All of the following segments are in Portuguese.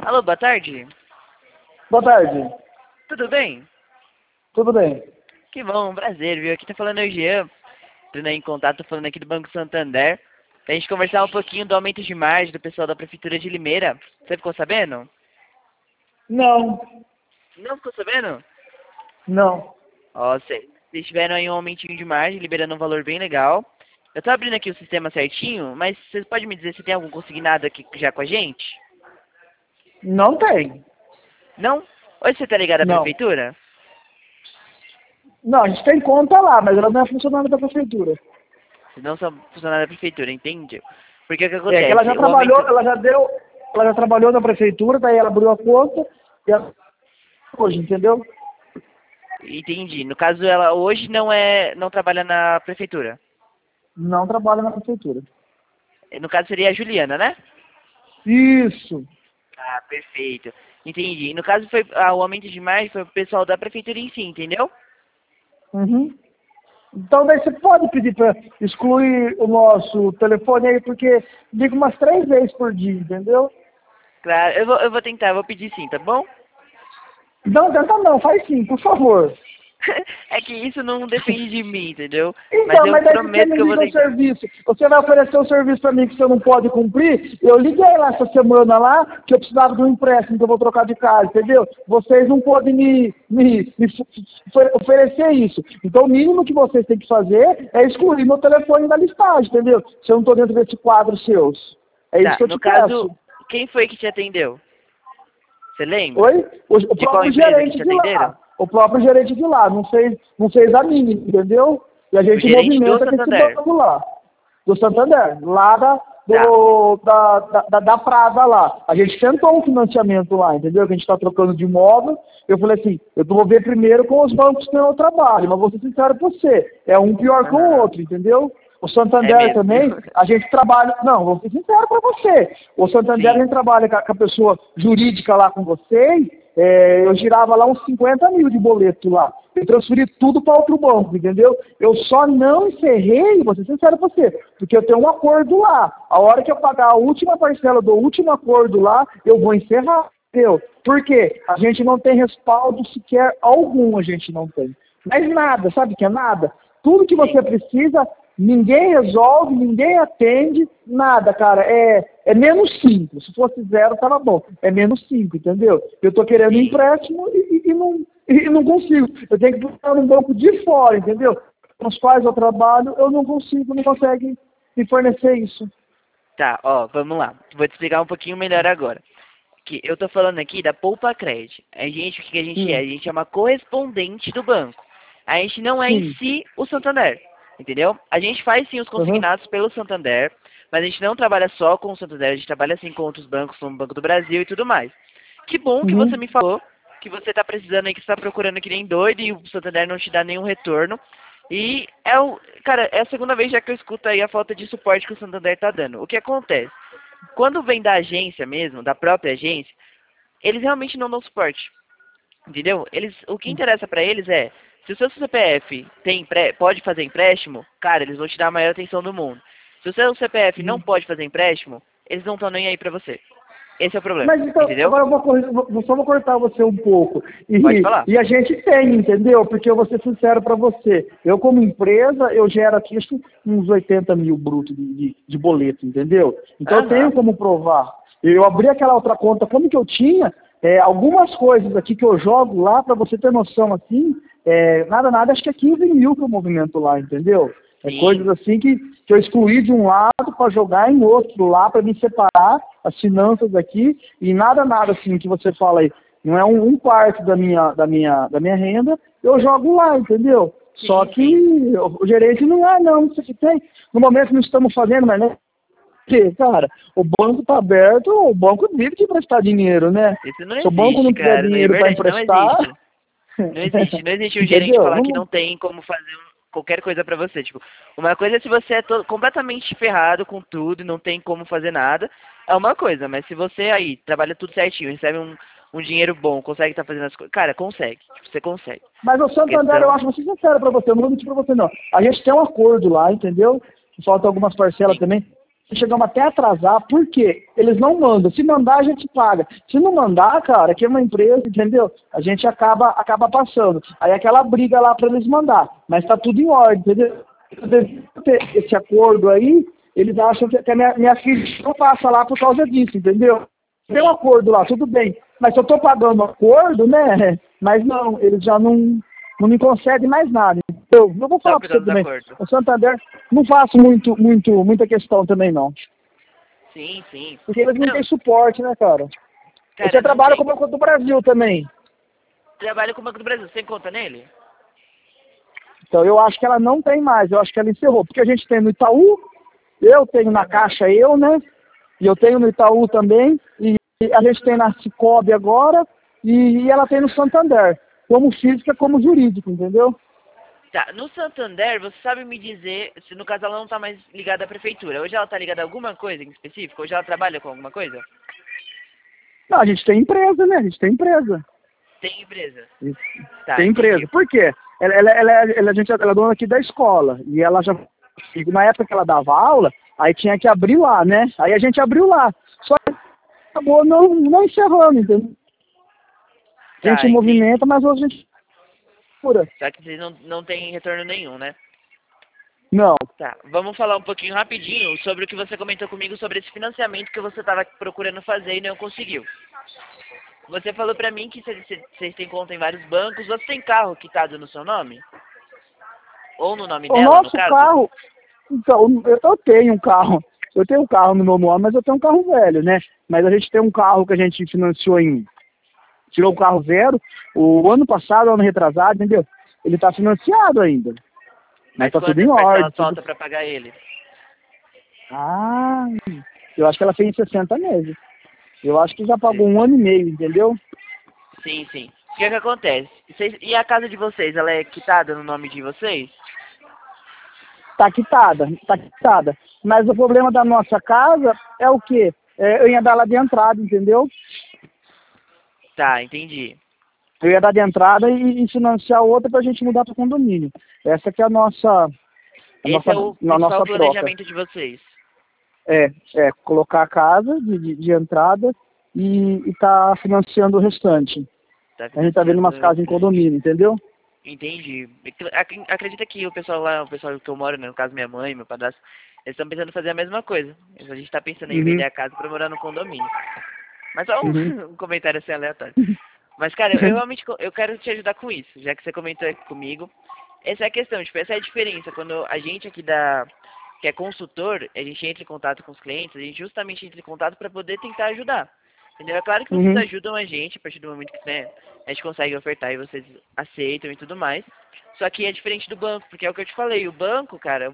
Alô, boa tarde. Boa tarde. Tudo bem? Tudo bem? Que bom, prazer, viu? Aqui tá falando o Jean, entrando aí em contato, tô falando aqui do Banco Santander, pra gente conversar um pouquinho do aumento de margem do pessoal da Prefeitura de Limeira. Você ficou sabendo? Não, Não ficou sabendo? não. Ó, vocês tiveram aí um aumentinho de margem, liberando um valor bem legal. Eu tô abrindo aqui o sistema certinho, mas vocês podem me dizer se tem algum consignado aqui já com a gente? Não tem. Não? Hoje você tá ligado à Não. Prefeitura? Não, a gente tem conta lá, mas ela não é funcionária da prefeitura. Vocês não são funcionários da Prefeitura, entende? Porque o que É que ela já acontece? O trabalhou, aumento... ela já trabalhou na prefeitura, daí ela abriu a conta e ela hoje, entendeu? Entendi. No caso, ela hoje não trabalha na Prefeitura. Não trabalha na prefeitura. No caso, seria a Juliana, né? Isso. Ah, perfeito. Entendi. No caso, o aumento de margem foi o pessoal da Prefeitura em si, entendeu? Uhum. Então daí você pode pedir para excluir o nosso telefone aí, porque liga umas 3 vezes por dia, entendeu? Claro, eu vou tentar, eu vou pedir sim, tá bom? Não, tenta não, faz sim, por favor. É que isso não depende de mim, entendeu? Mas Então, eu mas aí você prometo me que eu vou liga o tentar. serviço. Você vai oferecer um serviço para mim que você não pode cumprir. Eu liguei lá essa semana lá que eu precisava de um empréstimo que eu vou trocar de casa, entendeu? Vocês não podem oferecer isso. Então, o mínimo que vocês têm que fazer é excluir meu telefone da listagem, entendeu? Se eu não estou dentro desse quadro seus. É isso Tá, que eu no te peço. caso, quem foi que te atendeu? Você lembra? Oi? O De qual próprio empresa que gerente te de atenderam? lá. O próprio gerente de lá. Não fez a mínima, entendeu? E a O gente gerente do movimenta com esse Santander. banco lá. Do Santander. Lá Tá. da Prada lá. A gente tentou um financiamento lá, entendeu? Que a gente está trocando de imóvel. Eu falei assim, eu vou ver primeiro com os bancos que eu trabalho, mas vou ser sincero com você. É um pior que o Aham. outro, entendeu? O É Santander mesmo, viu? também, a gente trabalha... Não, vou ser sincero para você. O Santander, a Sim. gente trabalha com a pessoa jurídica lá com vocês. Eu girava lá uns 50 mil de boleto lá. Eu transferi tudo para outro banco, entendeu? Eu só não encerrei, vou ser sincero para você, porque eu tenho um acordo lá. A hora que eu pagar a última parcela do último acordo lá, eu vou encerrar. Entendeu? Por quê? A gente não tem respaldo sequer algum, a gente não tem. Mas nada, sabe o que é nada? Tudo que você Sim. precisa, ninguém resolve, ninguém atende, nada, cara. É menos 5. Se fosse 0, tava bom. É menos 5, entendeu? Eu tô querendo um Sim. empréstimo e não consigo. Eu tenho que buscar num banco de fora, entendeu? Com os quais eu trabalho, eu não consigo, não consegue me fornecer isso. Tá, ó, vamos lá. Vou te explicar um pouquinho melhor agora. Que eu tô falando aqui da Poupa Cred. O que que a gente é? Sim, A gente é uma correspondente do banco. A gente não é em sim. si o Santander, entendeu? A gente faz sim os Uhum, consignados pelo Santander, mas a gente não trabalha só com o Santander, a gente trabalha sim com outros bancos, como o Banco do Brasil e tudo mais. Que bom que você uhum. me falou que você tá precisando aí, que você tá procurando que nem doido e o Santander não te dá nenhum retorno. E cara, é a segunda vez já que eu escuto aí a falta de suporte que o Santander tá dando. O que acontece? Quando vem da agência mesmo, da própria agência, eles realmente não dão suporte. Entendeu? O que interessa pra eles é, se o seu CPF pode fazer empréstimo, cara, eles vão te dar a maior atenção do mundo. Se o seu CPF não Uhum. pode fazer empréstimo, eles não estão nem aí pra você. Esse é o problema, Mas então, entendeu? agora eu só vou cortar você um pouco. Pode falar. E a gente tem, entendeu? Porque eu vou ser sincero para você. Eu, como empresa, eu gero aqui acho que uns 80 mil brutos de boleto, entendeu? Então eu tenho Aham. como provar. Eu abri aquela outra conta, como que eu tinha, algumas coisas aqui que eu jogo lá, para você ter noção assim, nada, acho que é 15 mil que eu movimento lá, entendeu? É coisas Sim, assim que eu excluí de um lado para jogar em outro lá, para me separar as finanças aqui, e nada assim que você fala aí, não é um quarto da minha renda, eu jogo lá, entendeu? Só sim, que sim. o gerente não, isso aqui tem. No momento não estamos fazendo, mas não. Porque, cara, o banco está aberto, o banco vive de emprestar dinheiro, né? Isso não Se o banco existe, não tiver cara. Não é dinheiro para verdade, não emprestar, existe. Não existe. Não existe um gerente entendeu? falar que não tem como fazer qualquer coisa pra você. Tipo, uma coisa é se você é completamente ferrado com tudo e não tem como fazer nada, é uma coisa. Mas se você aí trabalha tudo certinho, recebe um dinheiro bom, consegue estar fazendo as coisas, cara, consegue. Tipo, você consegue. Mas o A Santander, eu questão, acho, vou ser sincero para você, eu não vou mentir para você não. A gente tem um acordo lá, entendeu? Que falta algumas parcelas sim. também. chegamos até a atrasar, por quê? Eles não mandam. Se mandar, a gente paga. Se não mandar, cara, aqui é uma empresa, entendeu? A gente acaba passando. Aí aquela briga lá para eles mandar. Mas tá tudo em ordem, entendeu? Esse acordo aí, eles acham que a minha filha não passa lá por causa disso, entendeu? Tem um acordo lá, tudo bem. Mas se eu tô pagando o acordo, né? Mas não, eles já não me concedem mais nada. Eu vou falar para você também. O Santander não faço muita questão também, não. Sim, sim. Porque eles não têm suporte, né, cara? Você trabalha com o Banco do Brasil também. Trabalho com o Banco do Brasil. Você tem conta nele? Então, eu acho que ela não tem mais. Eu acho que ela encerrou. Porque a gente tem no Itaú, eu tenho na Caixa, né? E eu tenho no Itaú também. E a gente tem na Cicobi agora. E ela tem no Santander. Como física, como jurídico, entendeu? Tá, no Santander, você sabe me dizer se no caso ela não tá mais ligada à prefeitura. Hoje ela tá ligada a alguma coisa em específico? Hoje ela trabalha com alguma coisa? Não, a gente tem empresa, né? A gente tem empresa. Tem empresa? Tá, tem empresa. Entendi. Por quê? Ela é dona aqui da escola. E ela já... Na época que ela dava aula, aí tinha que abrir lá, né? Aí a gente abriu lá. Só que acabou não encerrando, entendeu? A gente movimenta, mas hoje a gente... Só que vocês não tem retorno nenhum, né? Não. Tá, vamos falar um pouquinho rapidinho sobre o que você comentou comigo sobre esse financiamento que você estava procurando fazer e não conseguiu. Você falou pra mim que vocês têm conta em vários bancos. Você tem carro quitado no seu nome? Ou no nome dela, nosso no caso? Carro... Então, eu tenho um carro. Eu tenho um carro no meu nome, mas eu tenho um carro velho, né? Mas a gente tem um carro que a gente financiou tirou o carro zero, o ano passado, ano retrasado, entendeu? Ele tá financiado ainda. Mas tá tudo em ordem. Falta pra pagar ele? Ah, eu acho que ela fez 60 meses. Eu acho que já pagou 1 ano e meio, entendeu? Sim, sim. O que acontece? E a casa de vocês, ela é quitada no nome de vocês? Tá quitada. Mas o problema da nossa casa é o quê? Eu ia dar lá de entrada, entendeu? Tá, entendi. Eu ia dar de entrada e financiar outra pra gente mudar pro condomínio. Essa que é a nossa... Esse é o principal planejamento de vocês. Colocar a casa de entrada e tá financiando o restante. A gente tá vendo umas casas em condomínio, entendeu? Entendi. Acredita que o pessoal que eu moro, né, no caso minha mãe, meu padrasto, eles estão pensando em fazer a mesma coisa. A gente tá pensando em vender a casa pra morar no condomínio. Mas só um comentário assim aleatório. Mas, cara, eu realmente quero te ajudar com isso, já que você comentou aqui comigo. Essa é a questão, tipo, essa é a diferença. Quando a gente aqui que é consultor, a gente entra em contato com os clientes, a gente justamente entra em contato para poder tentar ajudar. Entendeu? É claro que vocês ajudam a gente, a partir do momento que, né, a gente consegue ofertar e vocês aceitam e tudo mais. Só que é diferente do banco, porque é o que eu te falei, o banco, cara,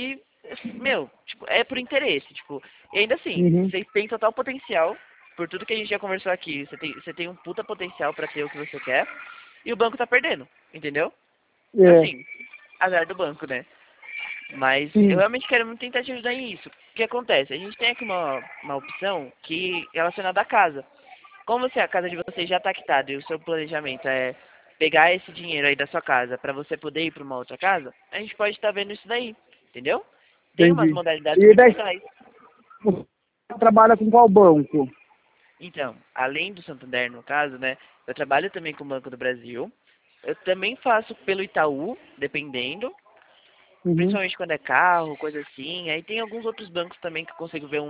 tipo, é por interesse, tipo, e ainda assim, vocês têm total potencial, por tudo que a gente já conversou aqui, você tem um puta potencial pra ter o que você quer, e o banco tá perdendo, entendeu? Assim, azar do banco, né? Mas eu realmente quero muito tentar te ajudar em isso. O que acontece? A gente tem aqui uma opção que é relacionada à casa. Como a casa de vocês já está quitada e o seu planejamento é pegar esse dinheiro aí da sua casa para você poder ir para uma outra casa, a gente pode estar vendo isso daí, entendeu? Tem umas modalidades muito legais. Você trabalha com qual banco? Então, além do Santander, no caso, né, eu trabalho também com o Banco do Brasil. Eu também faço pelo Itaú, dependendo. Principalmente quando é carro, coisa assim. Aí tem alguns outros bancos também que eu consigo ver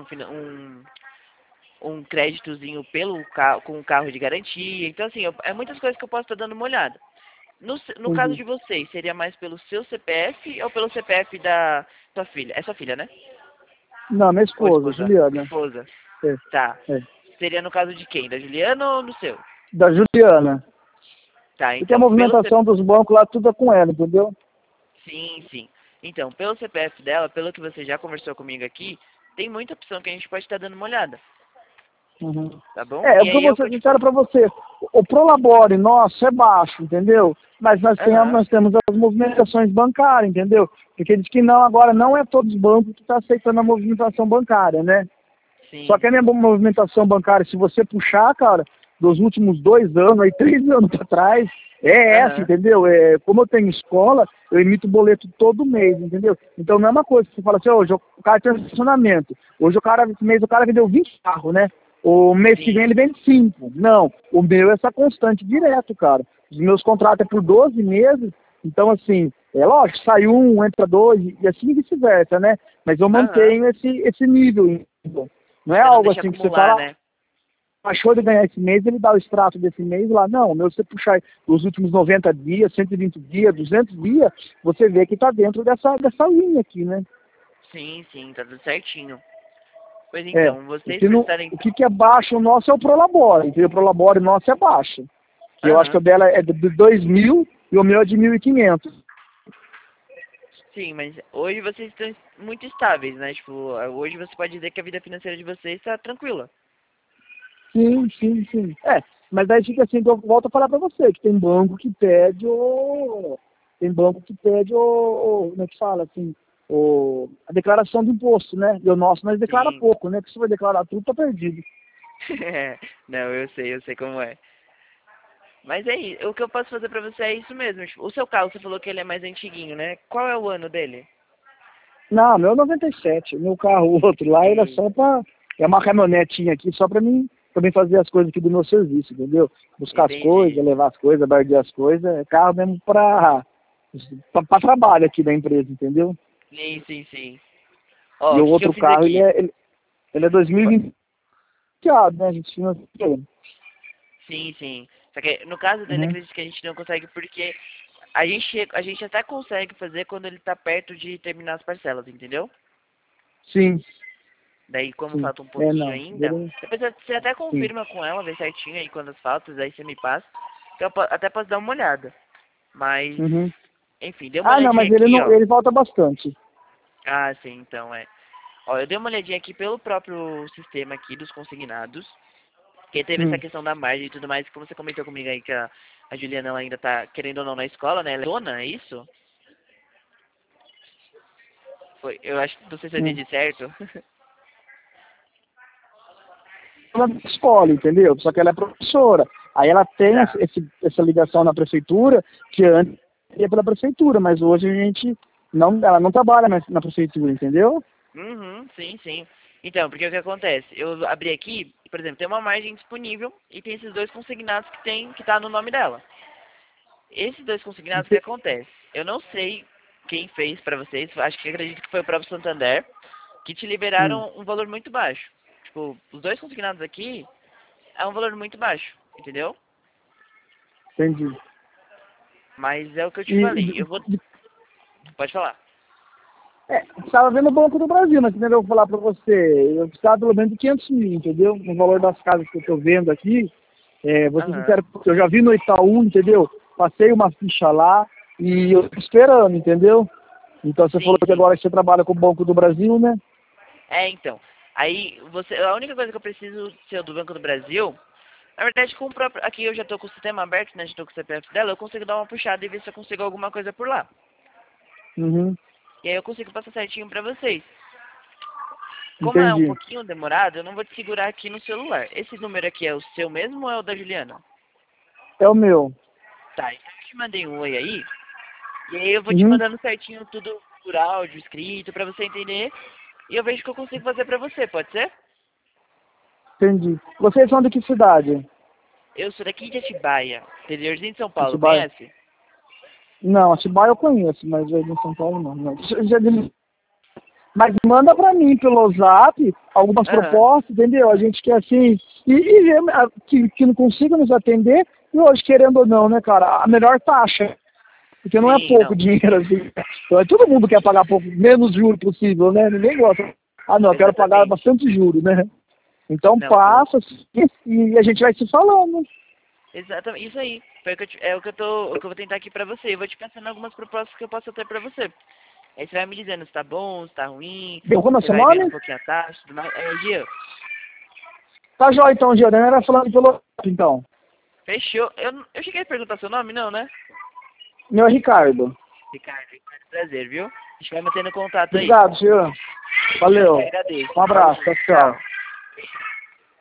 um créditozinho com o carro de garantia. Então, assim, é muitas coisas que eu posso estar dando uma olhada. No caso de vocês, seria mais pelo seu CPF ou pelo CPF da sua filha? É sua filha, né? Não, minha esposa, Juliana. Esposa. Tá. Seria no caso de quem? Da Juliana ou no seu? Da Juliana. Tá, então... Porque a movimentação dos bancos lá, tudo é com ela, entendeu? Sim, sim. Então, pelo CPF dela, pelo que você já conversou comigo aqui, tem muita opção que a gente pode estar dando uma olhada. Tá bom? O que eu vou ser sincero pra você. O Prolabore nosso é baixo, entendeu? Mas nós temos as movimentações bancárias, entendeu? Porque diz que não, agora não é todos os bancos que estão aceitando a movimentação bancária, né? Sim. Só que a minha movimentação bancária, se você puxar, cara, dos últimos 2 anos, aí 3 anos para trás, é essa, entendeu? Como eu tenho escola, eu emito boleto todo mês, entendeu? Então não é uma coisa que você fala assim, hoje o cara tem um estacionamento, hoje esse mês o cara vendeu 20 carros, né? O mês que vem ele vende 5. Não, o meu é essa constante direto, cara. Os meus contratos é por 12 meses, então assim, é lógico, sai um, entra dois, e assim vice-versa, né? Mas eu mantenho esse nível, entendeu? Não é Você não algo deixa assim que você acumular, fala, né? achou de ganhar esse mês, ele dá o extrato desse mês lá. Não, meu, você puxar os últimos 90 dias, 120 dias, 200 dias, você vê que está dentro dessa linha aqui, né? Sim, sim, tá tudo certinho. Pois É, então, vocês por estarem... o que é baixo o nosso é o Prolabore, entendeu? O Prolabore nosso é baixo. Que eu acho que o dela é de 2.000 e o meu é de 1.500. Sim, mas hoje vocês estão muito estáveis, né? Tipo, hoje você pode dizer que a vida financeira de vocês está tranquila. Sim, sim, sim. Mas daí fica assim, eu volto a falar para você, que tem banco que pede Tem banco que pede como é que fala, assim, a declaração do imposto, né? E o nosso nós declara Sim. pouco, né? Porque se for declarar tudo, tá perdido. Não, eu sei como é. Mas é isso, o que eu posso fazer pra você é isso mesmo. Tipo, o seu carro, você falou que ele é mais antiguinho, né? Qual é o ano dele? Não, meu é 97. Meu carro, o outro lá, ele é Sim, só pra. É uma caminhonetinha aqui só pra mim fazer as coisas aqui do meu serviço, entendeu? Buscar as coisas, entendi. levar as coisas, barbear as coisas. É carro mesmo pra trabalho aqui da empresa, entendeu? Sim, sim, sim. E Ó, o o que eu outro fiz carro, aqui? ele é 2020, né? A gente financia ele. Sim, sim. Só que no caso dele, Uhum. acredito que a gente não consegue porque a gente até consegue fazer quando ele tá perto de terminar as parcelas, entendeu? Sim, Daí, como sim. falta um pouquinho Não. ainda, depois você até Sim. confirma com ela, vê certinho aí quantas faltas, aí você me passa, que eu até posso dar uma olhada. Mas, Uhum. enfim, dei uma Ah, não, olhadinha mas ele aqui, não, ó. ele volta bastante. Ah, sim, então é. Ó, eu dei uma olhadinha aqui pelo próprio sistema aqui dos consignados, que teve essa Hum. questão da margem e tudo mais, como você comentou comigo aí que a Juliana ela ainda tá querendo ou não na escola, né? Ela é dona, é isso? Foi, eu acho que não sei se eu Hum. entendi certo. Ela escola, entendeu? Só que ela é professora. Aí ela tem Tá. essa ligação na prefeitura, que antes ia pela prefeitura, mas hoje a gente ela não trabalha mais na prefeitura, entendeu? Uhum, sim, sim. Então, porque o que acontece? Eu abri aqui, por exemplo, tem uma margem disponível e tem esses dois consignados que tá no nome dela. Esses dois consignados, o que acontece? Eu não sei quem fez pra vocês, acho que acredito que foi o próprio Santander, que te Hum, liberaram um valor muito baixo. Tipo, os dois consignados aqui é um valor muito baixo, entendeu? entendi. Mas é o que eu te falei. E, Eu vou. Pode falar. estava vendo o Banco do Brasil, mas entendeu? Eu vou falar para você, eu precisava pelo menos de 500 mil, entendeu? O valor das casas que eu estou vendo aqui, vou ser Aham. sincero, eu já vi no Itaú, entendeu? Passei uma ficha lá e eu tô esperando, entendeu? Então você falou Sim, que sim. agora você trabalha com o Banco do Brasil, né? É, então. Aí, você, a única coisa que eu preciso ser do Banco do Brasil, na verdade, com o próprio, aqui eu já tô com o sistema aberto, né? Já tô com o CPF dela, eu consigo dar uma puxada e ver se eu consigo alguma coisa por lá. Uhum, E aí eu consigo passar certinho pra vocês. Como é um entendi. pouquinho demorado, eu não vou te segurar aqui no celular. Esse número aqui é o seu mesmo ou é o da Juliana? É o meu. Tá, então eu te mandei um oi aí. E aí eu vou te Uhum, mandando certinho tudo por áudio, escrito, pra você entender. E eu vejo o que eu consigo fazer pra você, pode ser? entendi. Vocês são de que cidade? Eu sou daqui de Atibaia, interiorzinho de São Paulo, Atibaia? conhece? Não, Atibaia eu conheço, mas em São Paulo não. Não. Mas manda para mim pelo WhatsApp algumas Aham. propostas, entendeu? A gente quer assim, que não consiga nos atender, e hoje, querendo ou não, né, cara, a melhor taxa, porque não é Sim, pouco não. dinheiro assim. Então, todo mundo quer pagar pouco, menos juro possível, né? Ninguém gosta. Ah, não, eu quero pagar Exatamente. bastante juro, né? Então Não, com... passa e a gente vai se falando. Exatamente. Isso aí. Foi o que eu é o que eu tô, o que eu vou tentar aqui pra você. Eu vou te pensando em algumas propostas que eu posso ter pra você. Aí você vai me dizendo se tá bom, se tá ruim. Deu como é Você seu vai vendo um nome? pouquinho a taxa, tudo mais. É, Gia, Tá joia então, Giordano, era falando pelo WhatsApp, então. fechou. Eu cheguei a perguntar seu nome, não, né? Meu é Ricardo. Ricardo, prazer, viu? A gente vai mantendo contato aí. Obrigado, senhor. Eu que Valeu. agradeço. Um abraço. Falou, Tchau, tchau. tchau.